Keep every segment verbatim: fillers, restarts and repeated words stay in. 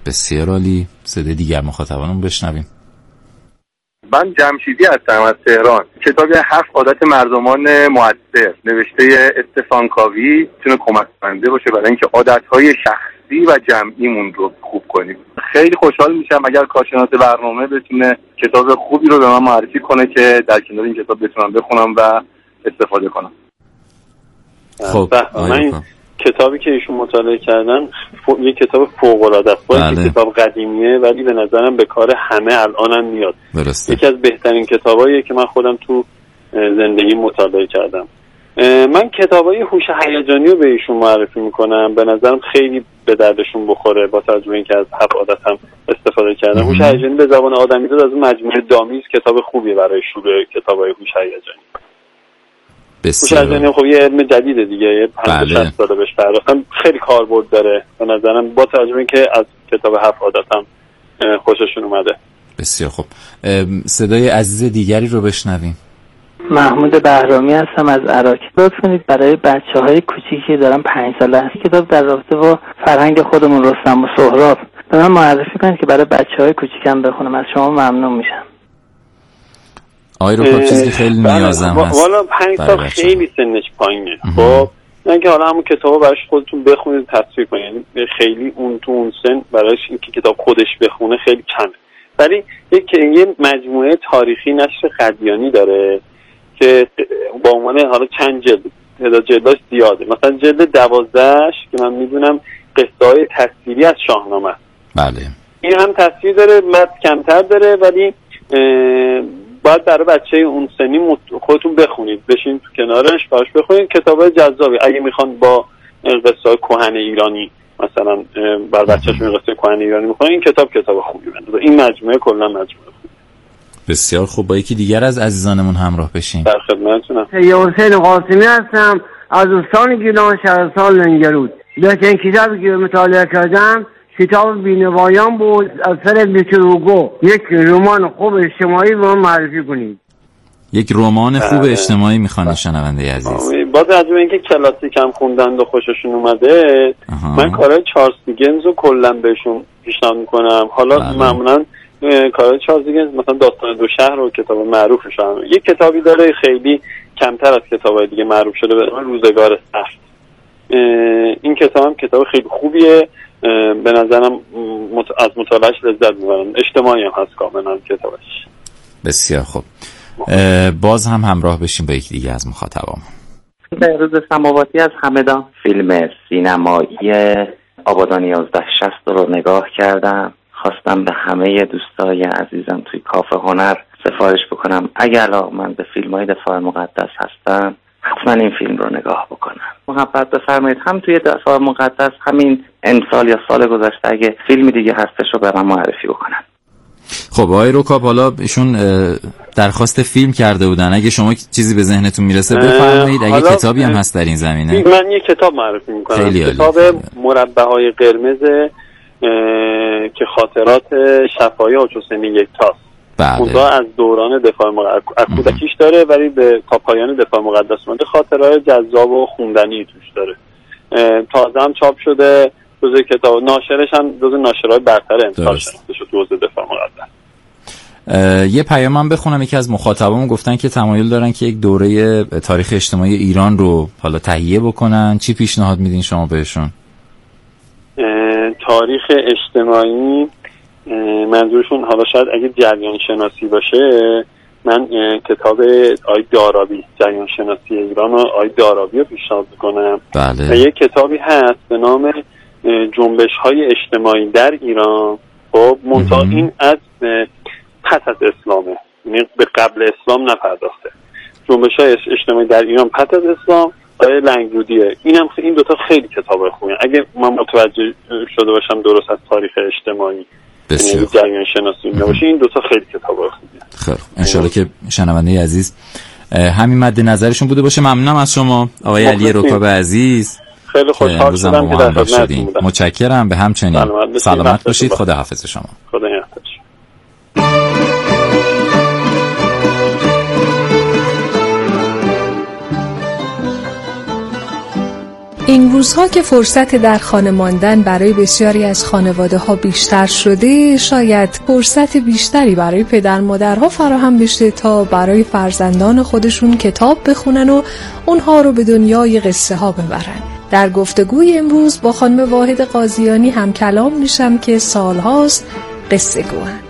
بسیار عالی. صدای دیگر مخاطبانمون بشنویم. من جمشیدی هستم از تهران. کتابی هفت عادت مردمان مؤثر نوشته استفان کاوی میتونه کمک کننده باشه برای اینکه عادت‌های شخصی و جمعیمون رو خوب کنیم. خیلی خوشحال میشم اگر کارشناس برنامه بتونه کتاب خوبی رو به من معرفی کنه که در کنار این کتاب بتونم بخونم و استفاده کنم. خب من کتابی که ایشون مطالعه کردن ف... یه کتاب فوق‌العاده است. بله. کتاب قدیمیه ولی به نظرم به کار همه الانم میاد. درسته. یکی از بهترین کتاباییه که من خودم تو زندگی مطالعه کردم. من کتابای هوش هیجانی رو به ایشون معرفی میکنم. به نظرم خیلی به دردشون بخوره با توجه به اینکه از هفت عادت هم استفاده کردم. هوش هیجانی به زبان آدمیزاد از مجموعه دامیز کتاب خوبیه برای شروع کتابای هوش هیجانی. بسیار. هوش هیجانی خب یه علم جدیده دیگه، یه پنجاه شصت ساله بهش پرداختن، خیلی کاربرد داره به نظرم با توجه به اینکه از کتاب هفت عادت هم خوششون اومده. بسیار خوب. صدای عزیز دیگری رو بشنویم. محمود بهرامی هستم از عراق. لطف کنید برای بچه‌های کوچیکی که دارن پنج ساله هست کتاب در رابطه با فرهنگ خودمون رستم و سهراب به من معرفی کنید که برای بچه‌های کوچیکم بخونم. از شما ممنون میشم. آقای رو چیزی خیلی نیازم هست. والا پنج سال خیلی سنش پایینه. خب نه که حالا همون کتابو براش خودتون بخونید تصویر کنید، خیلی اون تو اون سن براش اینکه کتاب خودش بخونه خیلی کمه. ولی یک یه مجموعه تاریخی نشر قدیانی داره که با عنوان حالا چند جلد، تعداد جلداش زیاده. مثلا جلد دوازدهش که من میدونم قصه‌های تصویری از شاهنامه. بله. این هم تصویر داره، متن کمتر داره، ولی باید برای بچه اون سنی خودتون بخونید، بشین تو کنارش باش بخونید. کتابای جذابی اگه میخوان با قصه‌های کهن ایرانی مثلا بر بچه‌شون قصه کهن ایرانی میخونن، این کتاب کتاب خوبی بنده. این مجموعه کلا مجموعه خوبی. بسیار خوب. با یکی دیگر از عزیزانمون همراه بشیم. در خدمتتونم. سید حسین قاسمی هستم از استان گیلان شهرستان لنگرود. بهترین کتابی که مطالعه کردم کتاب بینوایان بود از اثر ویکتور هوگو. یک رمان خوب اجتماعی به من معرفی کنید. یک رمان خوب اجتماعی میخوانه شنونده عزیز. باز از اینکه کلاسیک هم خوندن و خوششون اومده آها. من کارهای چارلز دیکنز رو کلا بهشون پیشنهاد میکنم. حالا بله. معمولا کارهای چارلز دیکنز مثلا داستان دو شهر رو کتاب معروفش هم یک کتابی داره خیلی کمتر از کتابای دیگه معروف شده به اسم روزگار سخت. این کتاب هم کتاب خیلی خوبیه، به نظرم از مطالعهش لذت میبرم. اجتماعی هم هست کاملا کتابش. بسیار خوب. باز هم همراه بشیم با یکی دیگه از مخاطبام. بهروز سماواتی از همدان. فیلم سینمایی آبادان یازده شصت رو نگاه کردم. خواستم به همه دوستای عزیزم توی کافه هنر سفارش بکنم اگر علاقه‌مند به فیلم‌های دفاع مقدس هستن حتما این فیلم رو نگاه بکنن. محبت بفرمایید هم توی دفاع مقدس همین امسال یا سال گذشته اگه فیلم دیگه هستش رو به من معرفی بکنن. خب آقای رکاب حالا ایشون درخواست فیلم کرده بودن، اگه شما چیزی به ذهنتون میرسه بفرمایید. اگه کتابی هم هست در این زمینه من یه کتاب معرفی میکنم. کتاب مربع‌های قرمز که خاطرات شفای حاج حسین یکتاست. اونجا از دوران دفاع مقدس کودکیش داره ولی به تا پایان دفاع مقدس مونده. خاطرات جذاب و خوندنی توش داره. تازه هم چاپ شده. جزء کتاب ناشرش هم جزء ناشرهای برتر امسال شناخته شد جزء دفاع مقدس. یه پیامم بخونم. یکی از مخاطبامون گفتن که تمایل دارن که یک دوره تاریخ اجتماعی ایران رو حالا تهیه بکنن. چی پیشنهاد میدین شما بهشون؟ تاریخ اجتماعی منظورشون حالا شاید اگه جریان شناسی باشه، من کتاب آی دارابی جریان شناسی ایران و آی دارابی رو پیشنهاد میکنم. بله. و یه کتابی هست به نام جنبش های اجتماعی در ایران. خب منتها این از پس از اسلامه، یعنی به قبل اسلام نپرداخته. جنبش های اجتماعی در ایران پس از اسلام آیه لنگرودیه. اینم این دوتا خیلی کتابای خوبه اگه من متوجه شده باشم درست از تاریخ اجتماعی بسیار جریان شناسی نباشه. این دوتا خیلی کتابای خوبه. خیلی انشالله که شنونده عزیز همین مد نظرشون بوده باشه. ممنونم از شما آقای علی رکاب عزیز. خیلی خوشحال شدم که در خدمتتون بودم. متشکرم. به همچنین سلامت, سلامت باشید. خدا حافظ شما. خدا نگهدار. این روزها که فرصت در خانه ماندن برای بسیاری از خانواده ها بیشتر شده، شاید فرصت بیشتری برای پدر مادرها فراهم بشه تا برای فرزندان خودشون کتاب بخونن و اونها رو به دنیای قصه ها ببرن. در گفتگوی امروز با خانم واحد قاضیانی هم کلام میشم که سالهاست قصه گوان.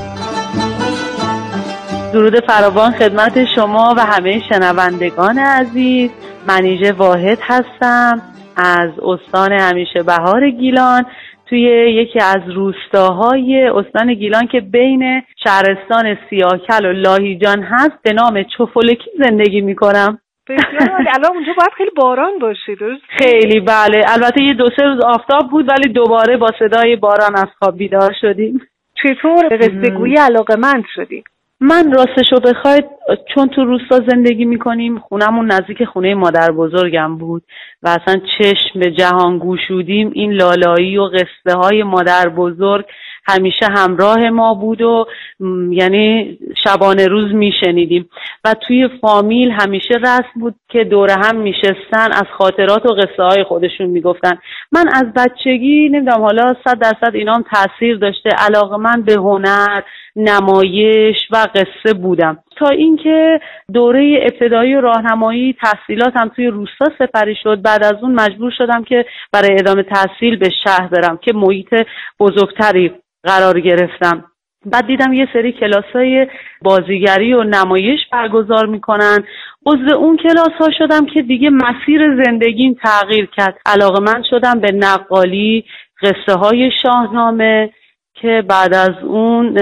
درود فراوان خدمت شما و همه شنوندگان عزیز. منیژه واحد هستم از استان همیشه بهار گیلان، توی یکی از روستاهای استان گیلان که بین شهرستان سیاکل و لاهیجان هست به نام چفلکی زندگی میکنم. بسیار الان اونجا باید خیلی باران باشه درست؟ خیلی بله، البته یه دو سه روز آفتاب بود ولی دوباره با صدای باران از خواب بیدار شدیم. چطور به قصه‌گویی علاقه‌مند شدیم؟ من راستشو بخواید چون تو روستا زندگی میکنیم، خونمون نزدیک خونه مادر بزرگم بود و اصلا چشم به جهان گشودیم این لالایی و قصه های مادر بزرگ همیشه همراه ما بود و م، یعنی شبانه روز میشنیدیم و توی فامیل همیشه رسم بود که دوره هم میشستن از خاطرات و قصه های خودشون میگفتن. من از بچگی نمیدونم حالا صد درصد اینام تاثیر داشته، علاقه‌مند به هنر، نمایش و قصه بودم تا اینکه دوره ابتدایی و راهنمایی تحصیلاتم توی روستا سپری شد. بعد از اون مجبور شدم که برای ادامه تحصیل به شهر برم که محیط بزرگتری قرار گرفتم. بعد دیدم یه سری کلاسای بازیگری و نمایش برگزار میکنن، عضو اون کلاس ها شدم که دیگه مسیر زندگیم تغییر کرد. علاقه‌مند شدم به نقالی، قصه های شاهنامه که بعد از اون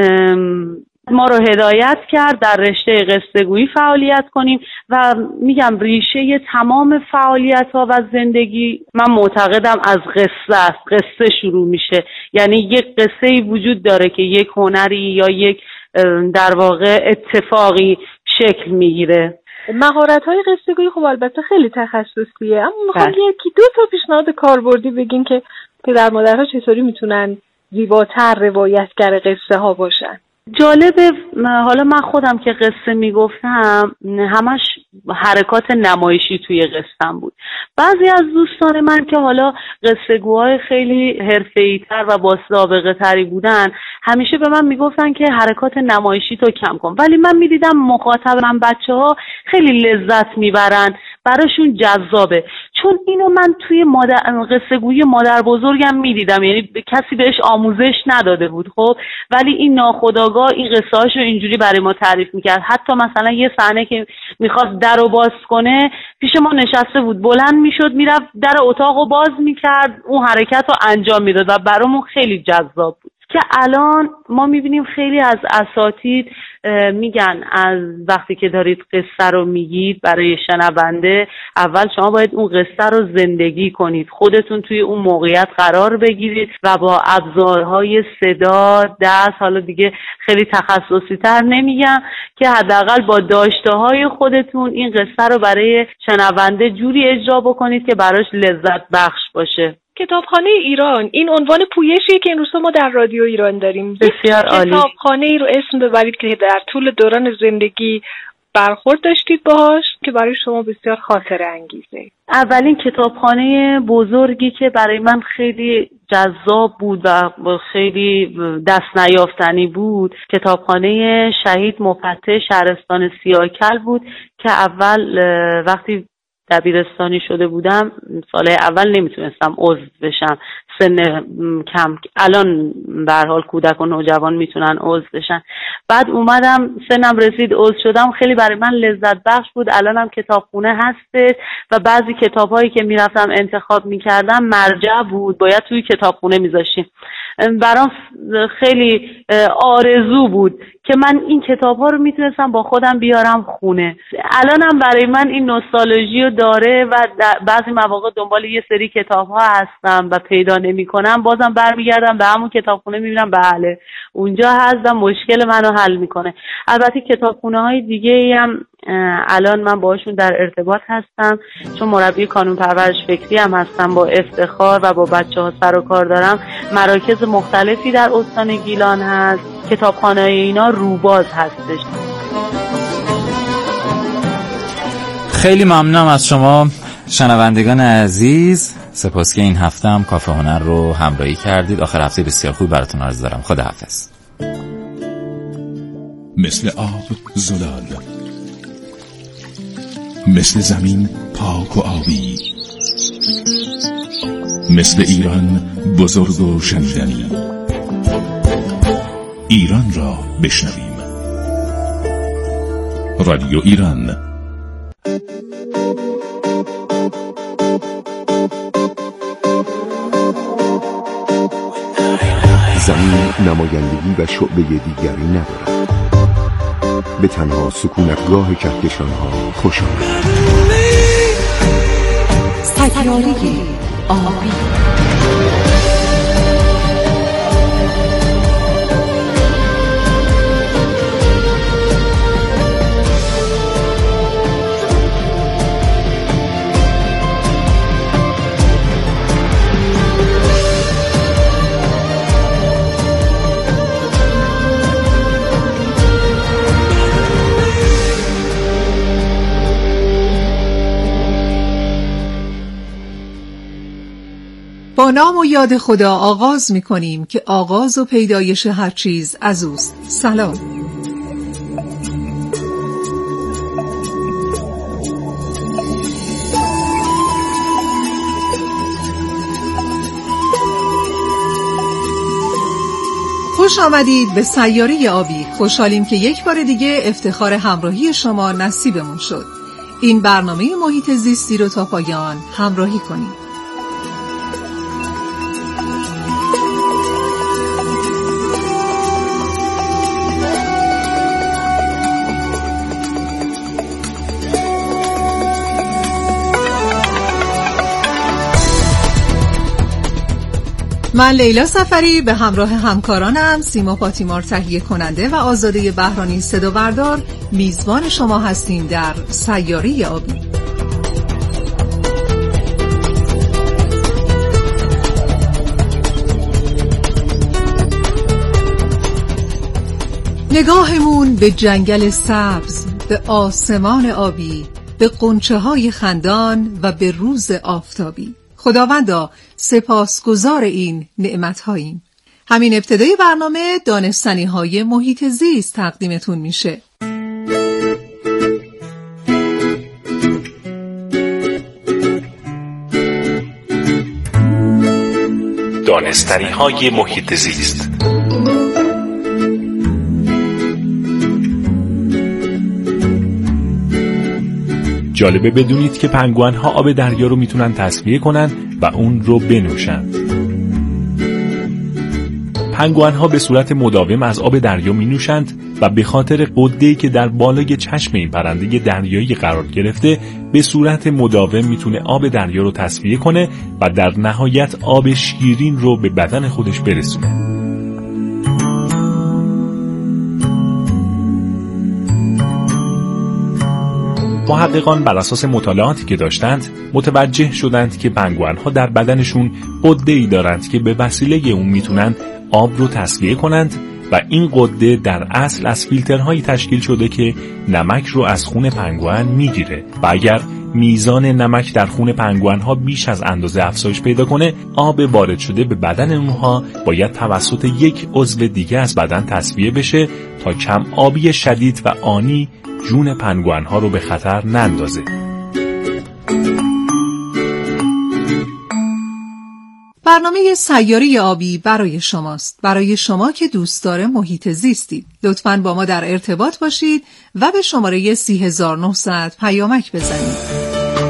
ما رو هدایت کرد در رشته قصه گویی فعالیت کنیم و میگم ریشه تمام فعالیت ها و زندگی من معتقدم از قصه است. قصه شروع میشه، یعنی یک قصه‌ای وجود داره که یک هنری یا یک در واقع اتفاقی شکل میگیره. مهارت‌های قصه گویی خب البته خیلی تخصصیه، اما میخوام یکی دو تا پیشنهاد کاربردی بگین که پدر مادرها چطوری میتونن زیباتر روایتگر قصه ها باشن. جالبه، حالا من خودم که قصه میگفتم همش حرکات نمایشی توی قصه‌ام بود. بعضی از دوستان من که حالا قصه گوهای خیلی حرفه‌ای‌تر و با سابقه تری بودن همیشه به من میگفتن که حرکات نمایشی تو کم کن، ولی من میدیدم مخاطب من بچه‌ها خیلی لذت میبرن، براشون جذابه. چون اینو من توی مادر قصه گویی مادر بزرگم میدیدم، یعنی کسی بهش آموزش نداده بود خب، ولی این ناخودآگاه این قصه هاشو اینجوری برای ما تعریف میکرد. حتی مثلا یه صحنه که میخواست در رو باز کنه پیش ما نشسته بود، بلند میشد میرفت در اتاقو باز میکرد، اون حرکت رو انجام میداد و برامون خیلی جذاب بود. که الان ما میبینیم خیلی از اساتید میگن از وقتی که دارید قصه رو میگید برای شنونده، اول شما باید اون قصه رو زندگی کنید، خودتون توی اون موقعیت قرار بگیرید و با ابزارهای صدا، دست، حالا دیگه خیلی تخصصی تر نمیگم، که حداقل با داشته های خودتون این قصه رو برای شنونده جوری اجرا بکنید که براش لذت بخش باشه. کتابخانه ایران این عنوان پویشیه که این روزا ما در رادیو ایران داریم. بسیار عالی. کتابخانه ای رو اسم ببرید که در طول دوران زندگی برخورد داشتید باهاش که برای شما بسیار خاطره انگیزه. اولین کتابخانه بزرگی که برای من خیلی جذاب بود و خیلی دست نیافتنی بود کتابخانه شهید مفتح شهرستان سیاکل بود که اول وقتی دبیرستانی شده بودم سال اول نمیتونستم عضو بشم، سن کم، الان به هر حال کودک و نوجوان میتونن عضو بشن. بعد اومدم سنم رسید عضو شدم، خیلی برای من لذت بخش بود. الانم کتابخونه هست و بعضی کتابایی که میرفتم انتخاب میکردم مرجع بود، باید توی کتابخونه میذاشتیم. برام خیلی آرزو بود که من این کتاب‌ها رو میتونستم با خودم بیارم خونه. الانم برای من این نوستالژی رو داره و بعضی مواقع دنبال یه سری کتاب‌ها هستم و پیدا نمی‌کنم، بازم برمیگردم به همون کتابخونه، میبینم بله اونجا هستم، مشکل منو حل میکنه. البته کتابخونه‌های دیگه‌ای هم الان من باهاشون در ارتباط هستم، چون مربی کانون پرورش فکری هم هستم، با افتخار و با بچه‌ها سر و کار دارم. مراکز مختلفی در استان گیلان هست، کتابخانه اینا روباز هستش. خیلی ممنونم از شما شنوندگان عزیز، سپاس که این هفته هم کافه هنر رو همراهی کردید. آخر هفته بسیار خوب براتون آرزو دارم. خداحافظ. مثل آب زلال، مثل زمین پاک و آبی، مثل ایران بزرگ و شنیدنی. ایران را بشنویم. رادیو ایران. زمین نمایندگی و شعبه دیگری ندارد، به تنها سکونتگاه کهکشان‌ها خوش آمد. سیاره آبی. با نام و یاد خدا آغاز می کنیم که آغاز و پیدایش هر چیز از اوست. سلام. خوش آمدید به سیاره آبی. خوشحالیم که یک بار دیگه افتخار همراهی شما نصیبمون شد. این برنامه محیط زیستی رو تا پایان همراهی کنید. من لیلا سفری به همراه همکارانم سیما پاتیمار تهیه کننده و آزاده بهرانی صدا بردار میزبان شما هستیم در سیاره آبی. نگاهمون به جنگل سبز، به آسمان آبی، به غنچه‌های خندان و به روز آفتابی. خداوندا سپاسگزار این نعمت‌هاییم. همین ابتدای برنامه دانستنی‌های محیط زیست تقدیمتون میشه. دانستنی‌های محیط زیست. جالبه بدونید که پنگوئن‌ها آب دریا رو میتونن تصفیه کنن و اون رو بنوشن. پنگوئن‌ها به صورت مداوم از آب دریا مینوشند و به خاطر غده‌ای که در بالای چشم این پرنده دریایی قرار گرفته به صورت مداوم میتونه آب دریا رو تصفیه کنه و در نهایت آب شیرین رو به بدن خودش برسونه. محققان بر اساس مطالعاتی که داشتند متوجه شدند که پنگوئن‌ها در بدنشون غده‌ای دارند که به وسیله اون میتونن آب رو تصفیه کنند و این غده در اصل از فیلترهایی تشکیل شده که نمک رو از خون پنگوئن میگیره و اگر میزان نمک در خون پنگوئن‌ها بیش از اندازه افزایش پیدا کنه، آب وارد شده به بدن اونها باید توسط یک عضو دیگه از بدن تصفیه بشه تا کم آبی شدید و آنی جون پنگوئن‌ها رو به خطر نندازه. برنامه سیاره آبی برای شماست، برای شما که دوستدار محیط زیستید. لطفاً با ما در ارتباط باشید و به شماره سی هزار و نهصد پیامک بزنید.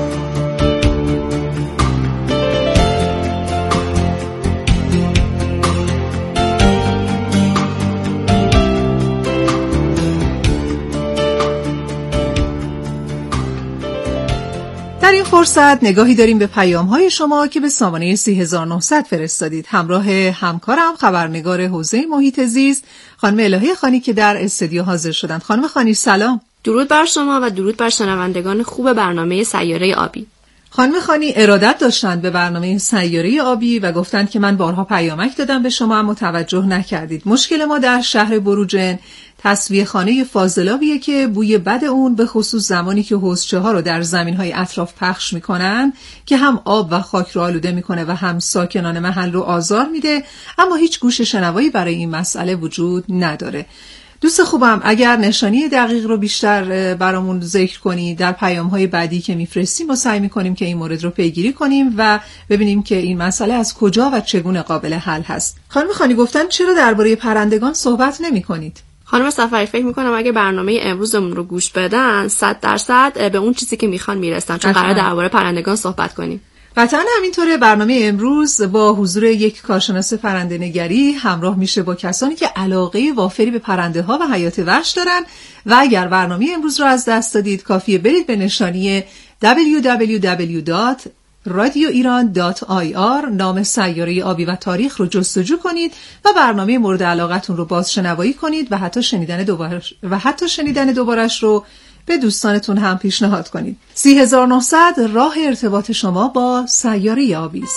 در این فرصت نگاهی داریم به پیام‌های شما که به سامانه سی هزار و نهصد فرستادید. همراه همکارم خبرنگار حوزه محیط زیست خانم الهه خانی که در استودیو حاضر شدند. خانم خانی سلام. درود بر شما و درود بر شنوندگان خوب برنامه سیاره آبی. خانم خانی ارادت داشتند به برنامه سیاره آبی و گفتند که من بارها پیامک دادم به شما اما توجه نکردید. مشکل ما در شهر بروجن تصفیه خانه فاضلابیه که بوی بد اون به خصوص زمانی که حوضچه ها رو در زمین‌های اطراف پخش میکنن که هم آب و خاک رو آلوده میکنه و هم ساکنان محل رو آزار میده، اما هیچ گوش شنوایی برای این مسئله وجود نداره. دوست خوبم اگر نشانی دقیق رو بیشتر برامون ذکر کنی در پیام‌های بعدی که میفرستیم و سعی می‌کنیم که این مورد رو پیگیری کنیم و ببینیم که این مسئله از کجا و چگونه قابل حل هست. خانم خانی گفتن چرا درباره پرندگان صحبت نمی‌کنید؟ خانم صفری فکر می‌کنم اگه برنامه امروزمون رو گوش بدن صد درصد به اون چیزی که می‌خوان میرسن، چون قراره درباره پرندگان صحبت کنیم. قطعاً همینطوره. برنامه امروز با حضور یک کارشناس پرنده‌نگری همراه میشه با کسانی که علاقه وافری به پرنده ها و حیات وحش دارن و اگر برنامه امروز رو از دست دادید کافیه برید به نشانی دبلیو دبلیو دبلیو دات رادیو ایران دات آی آر نام سیاره آبی و تاریخ رو جستجو کنید و برنامه مورد علاقتون رو بازشنوایی کنید و حتی شنیدن دوبارش و حتی شنیدن دوبارش رو به دوستانتون هم پیشنهاد کنید. سی هزار و نهصد راه ارتباط شما با سیاره آبی است.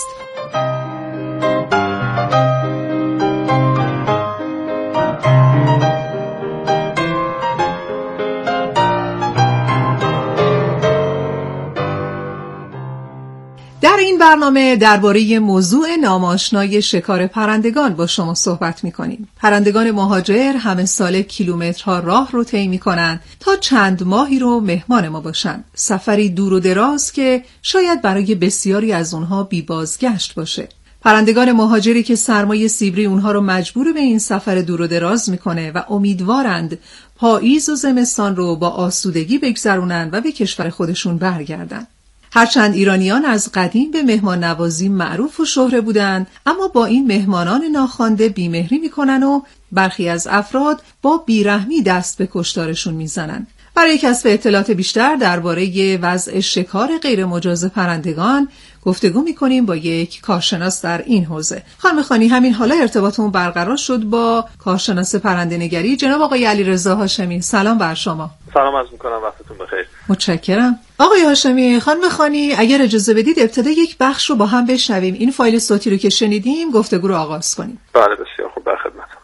در این برنامه درباره موضوع ناماشنای شکار پرندگان با شما صحبت می‌کنیم. پرندگان مهاجر همه ساله کیلومترها راه رو طی می‌کنند تا چند ماهی رو مهمان ما باشند. سفری دور و دراز که شاید برای بسیاری از اونها بی بازگشت باشه. پرندگان مهاجری که سرمای سیبری اونها رو مجبور به این سفر دور و دراز می‌کنه و امیدوارند پاییز و زمستان رو با آسودگی بگذرونن و به کشور خودشون برگردن. هرچند ایرانیان از قدیم به مهمان نوازی معروف و شهره بودند، اما با این مهمانان ناخوانده بیمهری میکنن و برخی از افراد با بیرحمی دست به کشتارشون میزنن. برای کسب اطلاعات بیشتر درباره وضع شکار غیر مجاز پرندگان گفتگو میکنیم با یک کارشناس در این حوزه. خانم خانی، همین حالا ارتباطمون برقرار شد با کارشناس پرنده‌نگری جناب آقای علیرضا هاشمی. سلام بر شما. سلام عرض میکنم، وقتتون بخیر. متشکرم. آقای هاشمی، خانم خانی اگر اجازه بدید ابتدا یک بخش رو با هم بشنویم. این فایل صوتی رو که شنیدیم گفتگو رو آغاز کنیم. بله بسیار خوب، در خدمتم.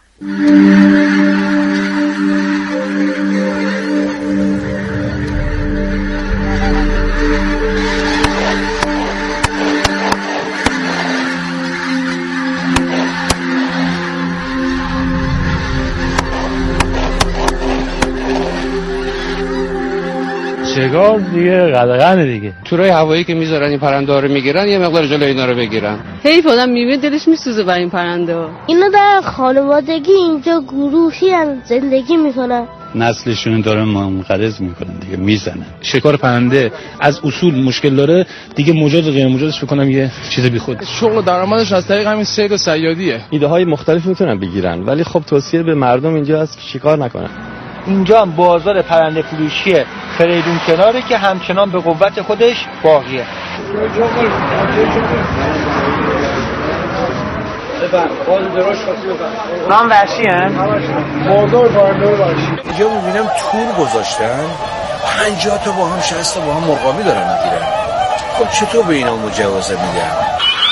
شکار دیگه قدغنه دیگه. تورای هوایی که میذارن این پرنده ها رو میگیرن یه مقدار جلوی اینا رو بگیرن. حیف آدم میبینه دلش میسوزه برای این پرنده ها. اینا در خانوادگی اینجا گروهی هم زندگی میکنن، نسلشون داره منقرض میکنن دیگه، میزنن. شکار پرنده از اصول مشکل داره دیگه، مجاز و غیر مجازش بکنم یه چیز بیخود. شغل و درآمدش از طریق همین صید و صیادیه. ایده های مختلف میتونن بگیرن، ولی خب توصیه به مردم اینجا هست که شکار نکنن. اینجا هم بازار پرنده فروشی فریدون کناره که همچنان به قوت خودش باقیه. نام وحشی هست؟ بازار پرنده وحشی. اینجا میبینم تور گذاشتن، پنجاه تا با هم شصت تا با هم مرغابی دارن میگیرن. خب چطور به اینا مجوز میدن؟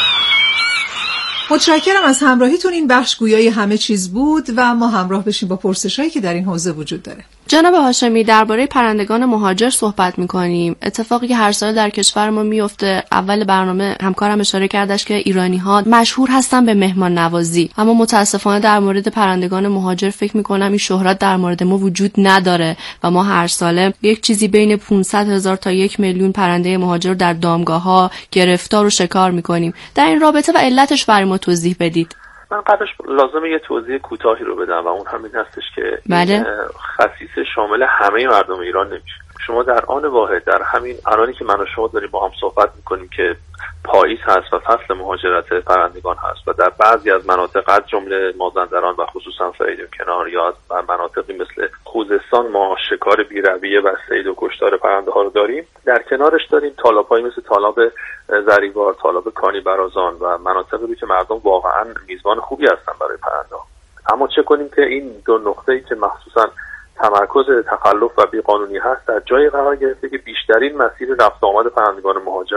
متشکرم از همراهیتون. این بخش گویای همه چیز بود و ما همراه بشیم با پرسش‌هایی که در این حوزه وجود داره. جناب هاشمی، درباره پرندگان مهاجر صحبت می‌کنیم. اتفاقی که هر سال در کشور ما میفته. اول برنامه همکارم اشاره کردش که ایرانی‌ها مشهور هستن به مهمان نوازی، اما متأسفانه در مورد پرندگان مهاجر فکر می‌کنم این شهرت در مورد ما وجود نداره و ما هر ساله یک چیزی بین پانصد هزار تا یک میلیون پرنده مهاجر در دامگاه‌ها گرفتار و شکار می‌کنیم. در این رابطه و علتش برای ما توضیح بدید. من قبلش لازمه یه توضیح کوتاهی رو بدم و اون همین هستش که بله؟ خصیصه شامل همه مردم ایران نمیشه. شما در آن واحد، در همین الانی که من و شما داریم با هم صحبت میکنیم که پاییز هست و فصل مهاجرت پرندگان هست و در بعضی از مناطق از جمله مازندران و خصوصا فریدون کنار یا از مناطقی مثل خوزستان ما شکار بی‌رویه و صید و کشتار پرنده ها رو داریم. در کنارش داریم تالاب‌هایی مثل تالاب زریوار، تالاب کانی برازان و مناطقی که مردم واقعا میزبان خوبی هستن برای پرنده ها. اما چه کنیم که این دو نقطه‌ای که مخصوصا تمرکز تخلف و بیقانونی هست در جای قرار گرفته که بیشترین مسیر رفت و آمد پرندگان مهاجر هم هست.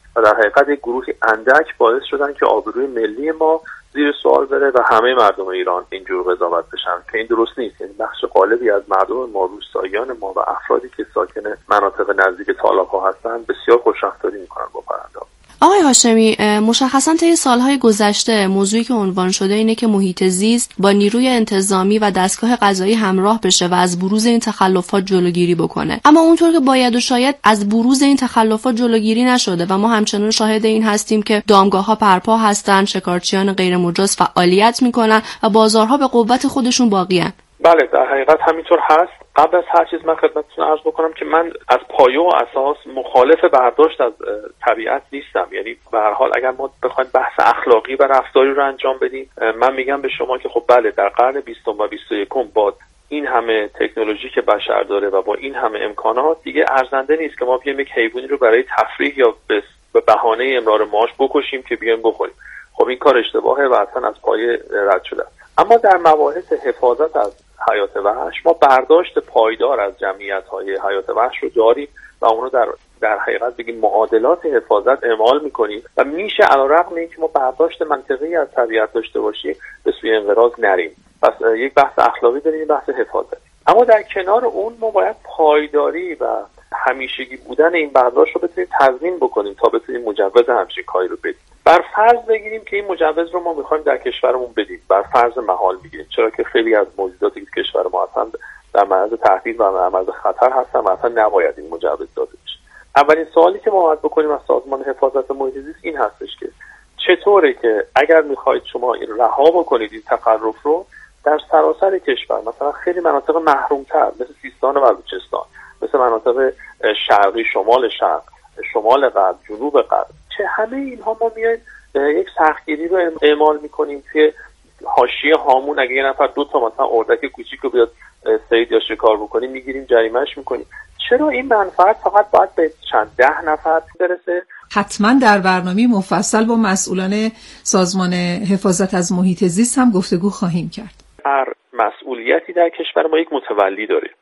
و در حقیقت یک گروهی اندک باعث شدن که آبروی ملی ما زیر سوال بره و همه مردم ایران اینجور قضاوت بشن که این درست نیست. یعنی بخش غالبی از مردم ما، روستاییان ما و افرادی که ساکن مناطق نزدیک تالاب‌ها هستند بسیار خوش‌رفتاری می‌کنن با پرنده‌ها. آقای هاشمی، مشخصاً طی سالهای گذشته موضوعی که عنوان شده اینه که محیط زیست با نیروی انتظامی و دستگاه قضایی همراه بشه و از بروز این تخلفات جلوگیری بکنه. اما اونطور که باید و شاید از بروز این تخلفات جلوگیری نشده و ما همچنان شاهد این هستیم که دامگاه‌ها پرپا هستن، شکارچیان غیر مجاز فعالیت میکنن و بازارها به قوت خودشون باقیان. بله، در حقیقت همینطور هست. قبل از هر چیز من خدمتتون عرض بکنم که من از پایه و اساس مخالف برداشت از طبیعت نیستم. یعنی به هر حال اگر ما بخوایم بحث اخلاقی و رفتاری رو انجام بدیم، من میگم به شما که خب بله، در قرن بیستم و بیست و یکم با این همه تکنولوژی که بشر داره و با این همه امکانات دیگه ارزنده نیست که ما بیایم یک حیوانی رو برای تفریح یا به بهانه امرار معاش بکشیم که بیایم بخوریم. خب این کار اشتباهه و اصلا از پایه رد شده. اما در مباحث حفاظت از حیات وحش ما برداشت پایدار از جمعیت‌های حیات وحش رو داریم و اون رو در در حقیقت بگیم معادلات حفاظت اعمال می‌کنیم و میشه علیرغم اینکه ما برداشت منطقی از طبیعت داشته باشیم به سوی انقراض نریم. پس یک بحث اخلاقی داریم، بحث حفاظت. اما در کنار اون ما باید پایداری و همیشگی بودن این برداشت رو بتونیم تضمین بکنیم تا بتونیم مجوز همچین کاری رو بدیم. بر فرض بگیریم که این مجوز رو ما می‌خوایم در کشورمون بدیم، بر فرض محال میگیریم، چرا که خیلی از موجوداتی که کشور ما هستن در معرض تهدید و در معرض خطر هستن و اصلا نباید این مجوز داده بشه. اولین سوالی که ما باید بکنیم از سازمان حفاظت محیط زیست این هستش که چطوره که اگر می‌خواید شما این رها بکنید این تخرف رو در سراسر کشور، مثلا خیلی مناطق محروم‌تر مثل سیستان و بلوچستان، مثل مناطق شرقی، شمال شرق، شمال غرب، جنوب غرب، چه همه اینها ما میایم یک سختگیری رو اعمال میکنیم که حاشیه هامون اگه یه نفر دو تا مثلا اردک کوچیک رو بیاد صید یا شکار بکنه میگیریم جریمهش میکنیم. چرا این منفعت فقط باید به چند ده نفر برسه؟ حتما در برنامه مفصل با مسئولان سازمان حفاظت از محیط زیست هم گفتگو خواهیم کرد. هر مسئولیتی در کشور ما یک متولی داره.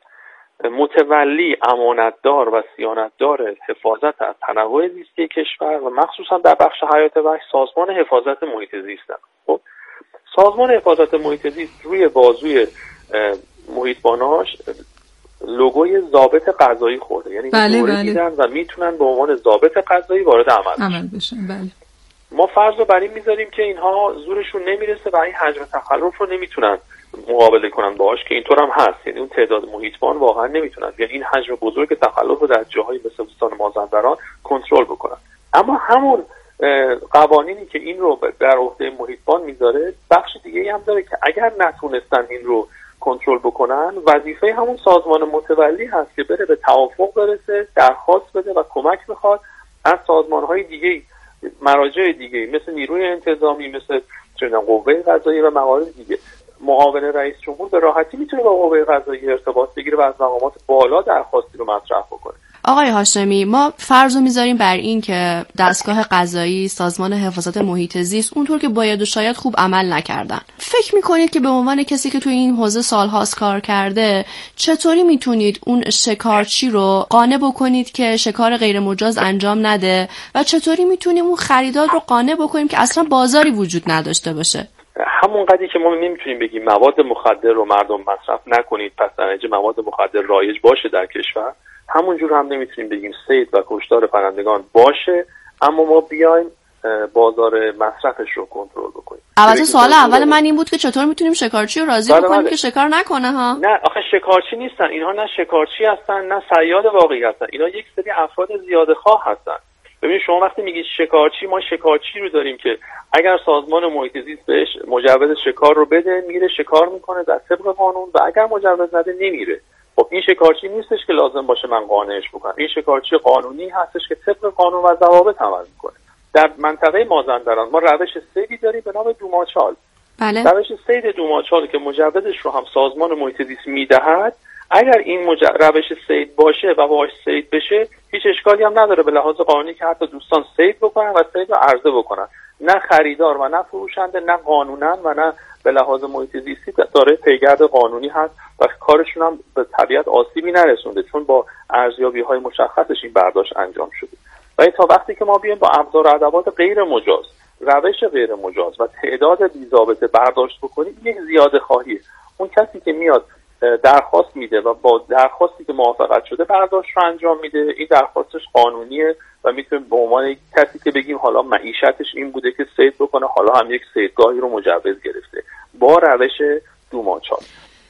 متولی امانتدار و صیانتدار حفاظت از تنوع زیستی کشور و مخصوصا در بخش حیات وحش سازمان حفاظت محیط زیست. خب سازمان حفاظت محیط زیست روی بازوی محیطباناش لوگوی ضابط قضایی خورده، یعنی بله دوره بله. دیدن و میتونن به عنوان ضابط قضایی وارد عمل بشن. عمل بشن. بله. ما فرض رو بر این میذاریم که اینها زورشون نمیرسه و این حجم تخلف رو نمیتونن مقابله کنن باهاش، که اینطور هم هست. یعنی اون تعداد محیطبان واقعا نمیتونن، یعنی این حجم بزرگ تخلف رو در جاهای مثل استان مازندران کنترل بکنن. اما همون قوانینی که این رو در عهده محیطبان میذاره بخش دیگه هم داره که اگر نتونستن این رو کنترل بکنن، وظیفه همون سازمان متولی هست که بره به توافق برسه، درخواست بده و کمک بخواد از سازمان‌های دیگه، مراجع دیگه مثل نیروی انتظامی، مثل چنان قوه قضاییه و موارد دیگه. معاون رئیس جمهور به راحتی میتونه با قوه قضاییه ارتباط بگیره و از مقامات بالا درخواستی رو مطرح بکنه. آقای هاشمی، ما فرض رو میذاریم بر این که دستگاه قضایی، سازمان حفاظت محیط زیست اونطور که باید و شاید خوب عمل نکردن. فکر میکنید که به عنوان کسی که توی این حوزه سالهاست کار کرده چطوری میتونید اون شکارچی رو قانع بکنید که شکار غیر مجاز انجام نده و چطوری میتونیم اون خریدار رو قانع بکنیم که اصلا بازاری وجود نداشته باشه؟ همون قضیه که ما نمیتونیم بگیم مواد مخدر رو مردم مصرف نکنید پس در نتیجه مواد مخدر رایج باشه در کشور، همونجور هم نمیتونیم بگیم صید و کشتار پرندگان باشه اما ما بیایم بازار مصرفش رو کنترل بکنیم. البته سوال اول من این بود که چطور میتونیم شکارچی رو راضی بکنیم که شکار نکنه ها؟ نه آخه شکارچی نیستن اینها، نه شکارچی هستن نه صیاد واقعی هستن، اینا یک سری افراد زیاده‌خواه هستن. ببینید شما وقتی میگید شکارچی، ما شکارچی رو داریم که اگر سازمان محیط زیست بهش مجوز شکار رو بده میره شکار میکنه در طبق قانون و اگر مجوز نده نمیره. خب این شکارچی نیستش که لازم باشه من قانعش بکنم، این شکارچی قانونی هستش که طبق قانون و ضوابط عمل میکنه. در منطقه مازندران ما روش صیدی داریم به نام دوماچال. بله. روش صید دوماچال که مجوزش رو هم سازمان محیط زیست میدهد، اگر این مج... روش صید باشه و باهاش صید بشه هیچ اشکالی هم نداره به لحاظ قانونی که حتی دوستان صید بکنن و صید رو عرضه بکنن، نه خریدار و نه فروشنده، نه قانونا و نه به لحاظ محیط زیستی داره پیگرد قانونی هست و کارشون هم به طبیعت آسیبی نرسونده چون با ارزیابی های مشخصش این برداشت انجام شده. و تا وقتی که ما بیایم با ابزار و ادوات غیر مجاز، روش غیر مجاز و تعداد بی‌ضابطه برداشت بکنیم، یک زیاده خواهیه. اون کسی که میاد درخواست میده و با درخواستی که موافقت شده برداشت رو انجام میده، این درخواستش قانونیه و میتونه به عنوان کسی که بگیم حالا معیشتش این بوده که صید بکنه، حالا هم یک صیدگاهی رو مجوز گرفته با روش دوماچال.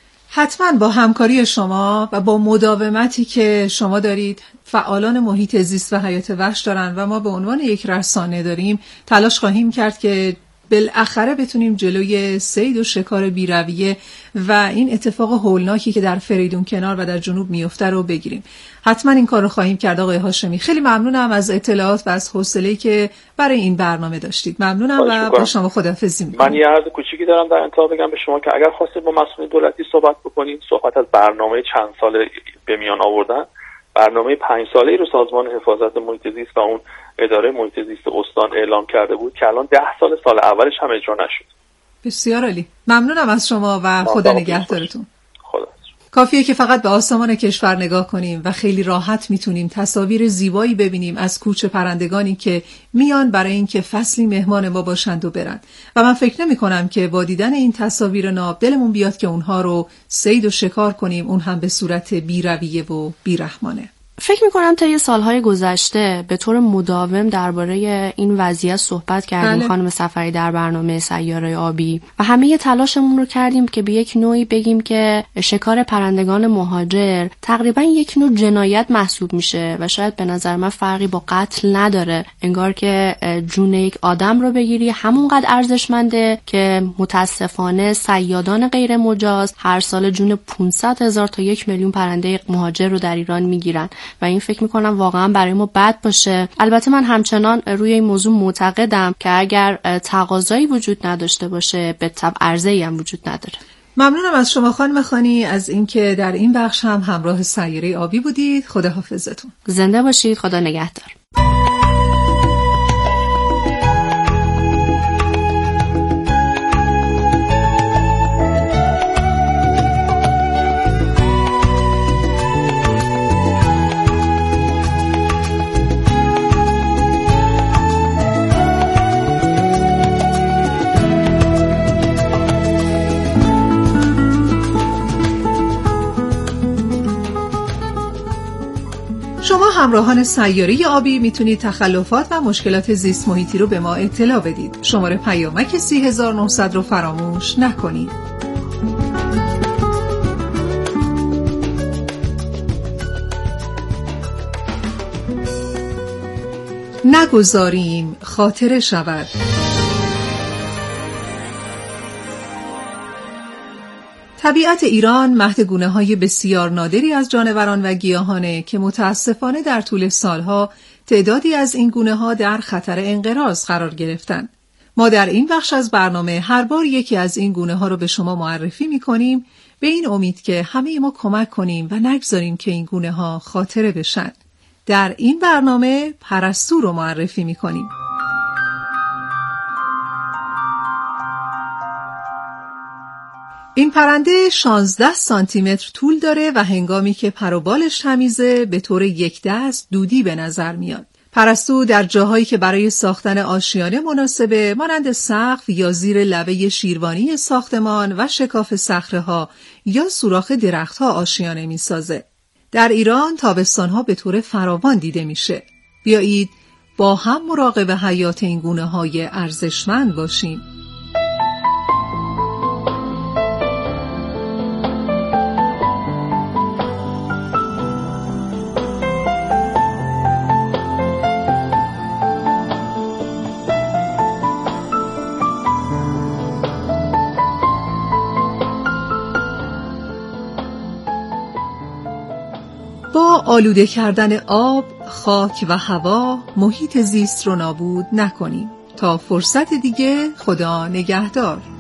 حتما با همکاری شما و با مداومتی که شما دارید، فعالان محیط زیست و حیات وحش دارن و ما به عنوان یک رسانه داریم تلاش خواهیم کرد که بالاخره بتونیم جلوی صید و شکار بی‌رویه و این اتفاق هولناکی که در فریدون کنار و در جنوب میفته رو بگیریم. حتما این کار رو خواهیم کرد. آقای هاشمی، خیلی ممنونم از اطلاعات و از حوصله‌ای که برای این برنامه داشتید. ممنونم و با شما خداحافظی می‌کنم. من یه عرض کوچیکی دارم در انتها بگم به شما که اگر خواستید با مسئولین دولتی صحبت بکنید، صحبت از برنامه چند ساله به میان آوردن، برنامه پنج ساله‌ای رو سازمان حفاظت محیط زیست و اون اداره محیط زیست استان اعلام کرده بود که الان ده سال سال اولش هم اجرا نشد. بسیار عالی. ممنونم از شما و خدا نگهدارتون. خدا. کافیه که فقط به آسمان کشور نگاه کنیم و خیلی راحت میتونیم تصاویر زیبایی ببینیم از کوچ پرندگانی که میان برای اینکه فصلی مهمان ما باشند و برند. و من فکر نمی کنم که با دیدن این تصاویر ناب دلمون بیاد که اونها رو صید و شکار کنیم، اون هم به صورت بی‌رویه و بی‌رحمانه. فکر می‌کنم طی سالهای گذشته به طور مداوم درباره این وضعیت صحبت کردیم. بله. خانم سفری در برنامه سیاره آبی و همه تلاشمون رو کردیم که به یک نوعی بگیم که شکار پرندگان مهاجر تقریبا یک نوع جنایت محسوب میشه و شاید به نظر من فرقی با قتل نداره. انگار که جون یک آدم رو بگیری همونقدر ارزشمنده که متاسفانه صیادان غیر مجاز هر سال جون پانصد هزار تا یک میلیون پرنده مهاجر رو در ایران میگیرن و این فکر میکنم واقعا برای ما بد باشه. البته من همچنان روی این موضوع معتقدم که اگر تقاضایی وجود نداشته باشه به طبع عرضه‌ای هم وجود نداره. ممنونم از شما خانم خانی از اینکه در این بخش هم همراه سیاره آبی بودید. خدا حافظتون. زنده باشید. خدا نگهدار. شما همراهان سیاره آبی میتونید تخلفات و مشکلات زیست محیطی رو به ما اطلاع بدید. شماره پیامک سی هزار و نهصد رو فراموش نکنید. نگذاریم خاطره شود. طبیعت ایران مهد گونه‌های بسیار نادری از جانوران و گیاهانه که متاسفانه در طول سالها تعدادی از این گونه‌ها در خطر انقراض قرار گرفتند. ما در این بخش از برنامه هر بار یکی از این گونه‌ها رو به شما معرفی می‌کنیم به این امید که همه ما کمک کنیم و نگذاریم که این گونه‌ها خاطره بشن. در این برنامه پرستو رو معرفی می‌کنیم. این پرنده شانزده سانتی متر طول داره و هنگامی که پر و بالش تمیزه به طور یک دست دودی به نظر میاد. پرستو در جاهایی که برای ساختن آشیانه مناسبه مانند سقف یا زیر لبه شیروانی ساختمان و شکاف صخره‌ها یا سوراخ درخت‌ها آشیانه میسازه. در ایران تابستان‌ها به طور فراوان دیده میشه. بیایید با هم مراقب حیات این گونه‌های ارزشمند باشیم. با آلوده کردن آب، خاک و هوا، محیط زیست رو نابود نکنیم. تا فرصت دیگه، خدا نگهدار.